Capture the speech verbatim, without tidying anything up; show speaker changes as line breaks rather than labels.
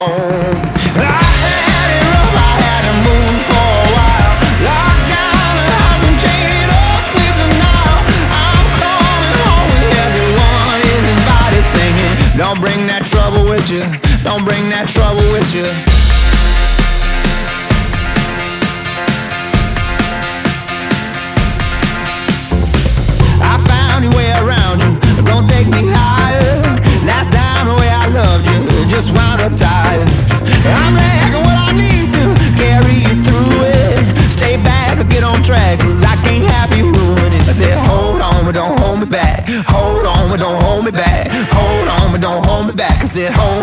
I had it rough, I had to move for a while. Locked down the house and chained up with the Nile. I'm coming home with everyone is invited, singing. Don't bring that trouble with you. Don't bring that trouble with you. I found a way around you. Gonna take me higher. Last time the way I loved you just wound up tired. I'm lacking what I need to carry you through it. Stay back or get on track, cause I can't have you ruin it. I said hold on but don't hold me back. Hold on but don't hold me back. Hold on but don't hold me back. I said hold